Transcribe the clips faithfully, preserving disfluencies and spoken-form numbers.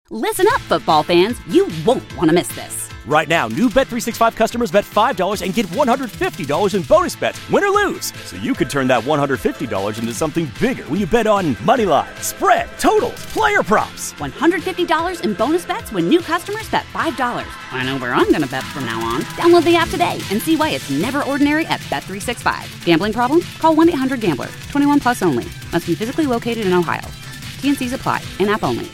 Listen up, football fans. You won't want to miss this. Right now, new Bet three sixty-five customers bet five dollars and get one hundred fifty dollars in bonus bets, win or lose. So you could turn that one hundred fifty dollars into something bigger when you bet on money line, spread, totals, player props. one hundred fifty dollars in bonus bets when new customers bet five dollars. I know where I'm going to bet from now on. Download the app today and see why it's never ordinary at Bet three sixty-five. Gambling problem? Call one eight hundred gambler. twenty-one plus only. Must be physically located in Ohio. T and C's apply. In-app only.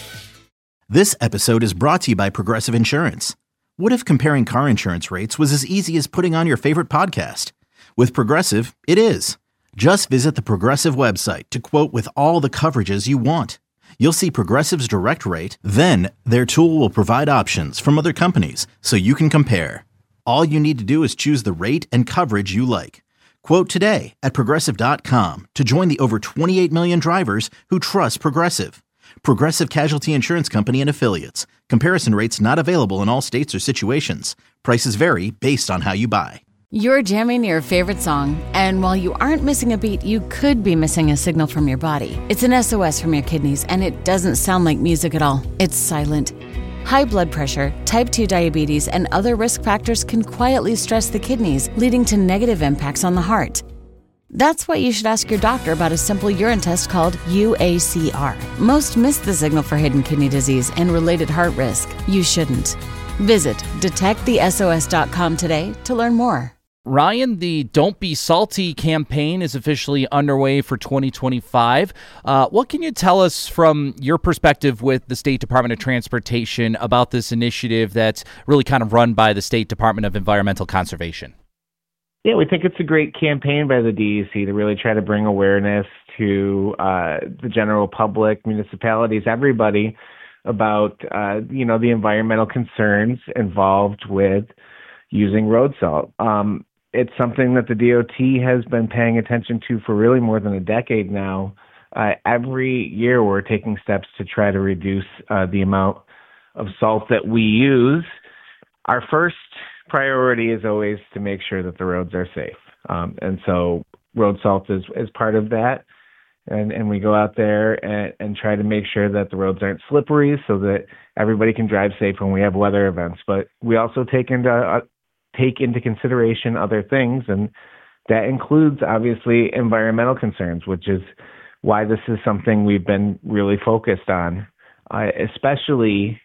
This episode is brought to you by Progressive Insurance. What if comparing car insurance rates was as easy as putting on your favorite podcast? With Progressive, it is. Just visit the Progressive website to quote with all the coverages you want. You'll see Progressive's direct rate, then their tool will provide options from other companies so you can compare. All you need to do is choose the rate and coverage you like. Quote today at progressive dot com to join the over twenty-eight million drivers who trust Progressive. Progressive Casualty Insurance Company and Affiliates. Comparison rates not available in all states or situations. Prices vary based on how you buy. You're jamming your favorite song, and while you aren't missing a beat, you could be missing a signal from your body. It's an S O S from your kidneys, and it doesn't sound like music at all. It's silent. High blood pressure, type two diabetes, and other risk factors can quietly stress the kidneys, leading to negative impacts on the heart. That's why you should ask your doctor about a simple urine test called U A C R. Most miss the signal for hidden kidney disease and related heart risk. You shouldn't. Visit detect the S O S dot com today to learn more. Ryan, the Don't Be Salty campaign is officially underway for twenty twenty-five. Uh, what can you tell us from your perspective with the State Department of Transportation about this initiative that's really kind of run by the State Department of Environmental Conservation? Yeah, we think it's a great campaign by the D E C to really try to bring awareness to uh, the general public, municipalities, everybody about, uh, you know, the environmental concerns involved with using road salt. Um, it's something that the D O T has been paying attention to for really more than a decade now. Uh, every year we're taking steps to try to reduce uh, the amount of salt that we use. Our first priority is always to make sure that the roads are safe. Um, and so road salt is, is part of that. And, and we go out there and, and try to make sure that the roads aren't slippery so that everybody can drive safe when we have weather events. But we also take into, uh, take into consideration other things, and that includes, obviously, environmental concerns, which is why this is something we've been really focused on, uh, especially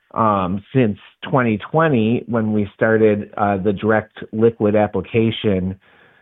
Um, since twenty twenty, when we started uh, the direct liquid application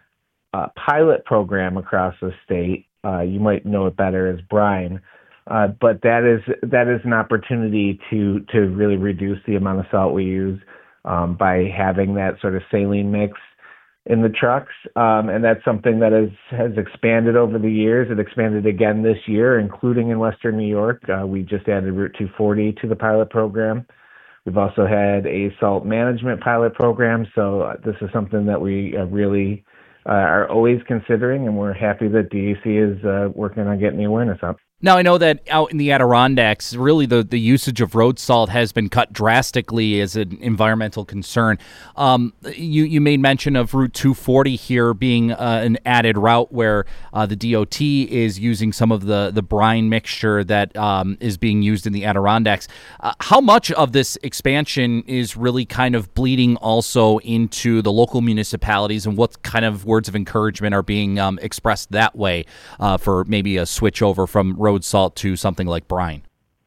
uh, pilot program across the state. Uh, you might know it better as brine, uh, but that is that is an opportunity to to really reduce the amount of salt we use um, by having that sort of saline mix in the trucks, um, and that's something that has has expanded over the years. It expanded again this year, including in Western New York. Uh, we just added Route two forty to the pilot program. We've also had a salt management pilot program, so uh, this is something that we uh, really uh, are always considering, and we're happy that D E C is uh, working on getting the awareness up. Now, I know that out in the Adirondacks, really the, the usage of road salt has been cut drastically as an environmental concern. Um, you, you made mention of Route two forty here being uh, an added route where uh, the D O T is using some of the, the brine mixture that um, is being used in the Adirondacks. Uh, how much of this expansion is really kind of bleeding also into the local municipalities, and what kind of words of encouragement are being um, expressed that way uh, for maybe a switch over from road salt to something like brine?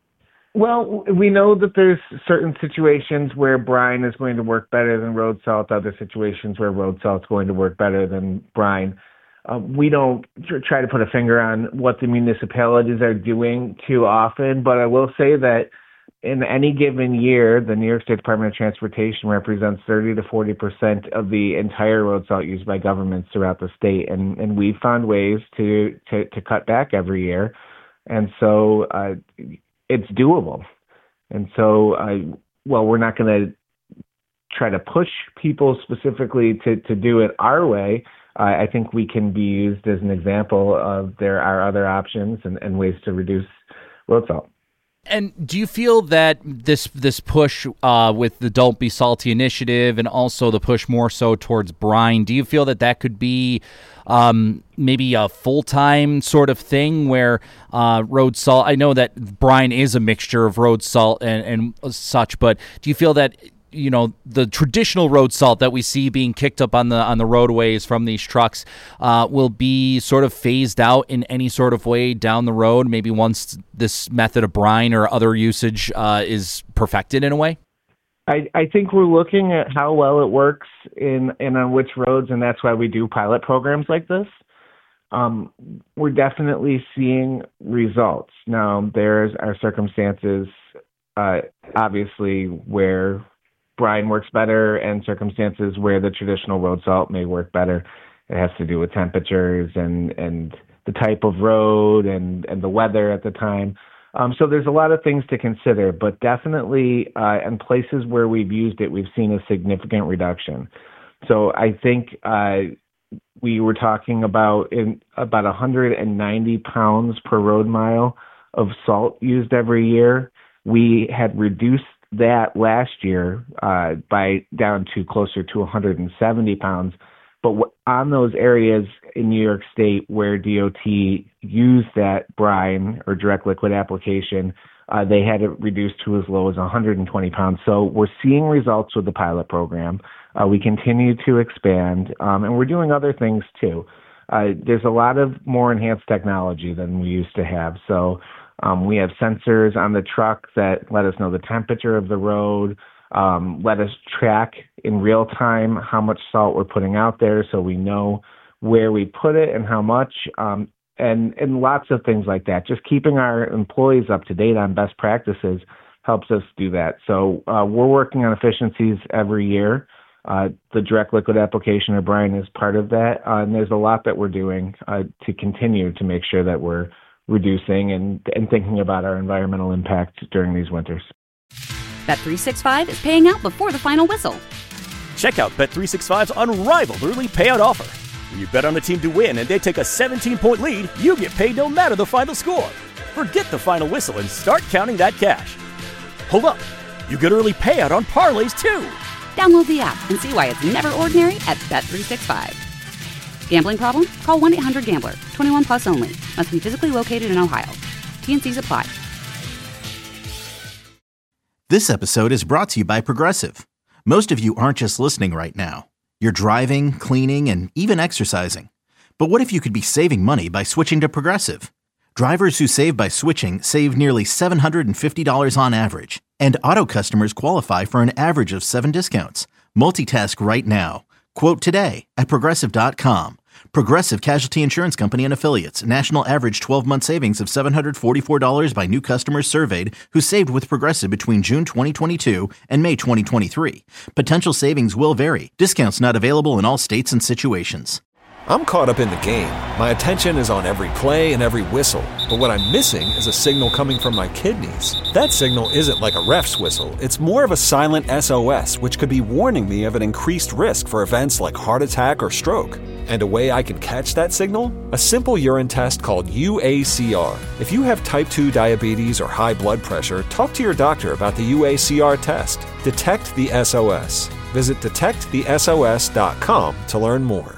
Well, we know that there's certain situations where brine is going to work better than road salt, other situations where road salt is going to work better than brine. Uh, we don't tr- try to put a finger on what the municipalities are doing too often, but I will say that in any given year, the New York State Department of Transportation represents thirty to forty percent of the entire road salt used by governments throughout the state, and, and we've found ways to, to, to cut back every year. And so uh, it's doable. And so, uh, well, we're not going to try to push people specifically to, to do it our way. Uh, I think we can be used as an example of there are other options and, and ways to reduce road salt. And do you feel that this this push uh, with the Don't Be Salty initiative and also the push more so towards brine, do you feel that that could be um, maybe a full-time sort of thing where uh, road salt, I know that brine is a mixture of road salt and, and such, but do you feel that, you know, the traditional road salt that we see being kicked up on the on the roadways from these trucks uh, will be sort of phased out in any sort of way down the road, maybe once this method of brine or other usage uh, is perfected in a way? I, I think we're looking at how well it works in, and on which roads, and that's why we do pilot programs like this. Um, we're definitely seeing results. Now, there's our circumstances, uh, obviously, where brine works better and circumstances where the traditional road salt may work better. It has to do with temperatures and, and the type of road and, and the weather at the time. Um, so there's a lot of things to consider, but definitely uh, in places where we've used it, we've seen a significant reduction. So I think uh, we were talking about in about one hundred ninety pounds per road mile of salt used every year. We had reduced that last year uh, by down to closer to one hundred seventy pounds. But w- on those areas in New York State where D O T used that brine or direct liquid application, uh, they had it reduced to as low as one hundred twenty pounds. So we're seeing results with the pilot program. Uh, we continue to expand, um, and we're doing other things too. Uh, there's a lot of more enhanced technology than we used to have. So um, we have sensors on the truck that let us know the temperature of the road, um, let us track in real time how much salt we're putting out there so we know where we put it and how much, um, and, and lots of things like that. Just keeping our employees up to date on best practices helps us do that. So uh, we're working on efficiencies every year. Uh, the direct liquid application of brine is part of that, uh, and there's a lot that we're doing uh, to continue to make sure that we're reducing and, and thinking about our environmental impact during these winters. Bet three sixty-five is paying out before the final whistle. Check out Bet three sixty-five's unrivaled early payout offer. When you bet on a team to win and they take a seventeen-point lead, you get paid no matter the final score. Forget the final whistle and start counting that cash. Hold up, you get early payout on parlays too. Download the app and see why it's never ordinary at Bet three sixty-five. Gambling problem? Call one eight hundred gambler. twenty-one plus only. Must be physically located in Ohio. T and C's apply. This episode is brought to you by Progressive. Most of you aren't just listening right now. You're driving, cleaning, and even exercising. But what if you could be saving money by switching to Progressive? Drivers who save by switching save nearly seven hundred fifty dollars on average. And auto customers qualify for an average of seven discounts. Multitask right now. Quote today at Progressive dot com. Progressive Casualty Insurance Company and Affiliates. National average twelve-month savings of seven hundred forty-four dollars by new customers surveyed who saved with Progressive between June twenty twenty-two and May twenty twenty-three. Potential savings will vary. Discounts not available in all states and situations. I'm caught up in the game. My attention is on every play and every whistle. But what I'm missing is a signal coming from my kidneys. That signal isn't like a ref's whistle. It's more of a silent S O S, which could be warning me of an increased risk for events like heart attack or stroke. And a way I can catch that signal? A simple urine test called U A C R. If you have type two diabetes or high blood pressure, talk to your doctor about the U A C R test. Detect the S O S. Visit detect the S O S dot com to learn more.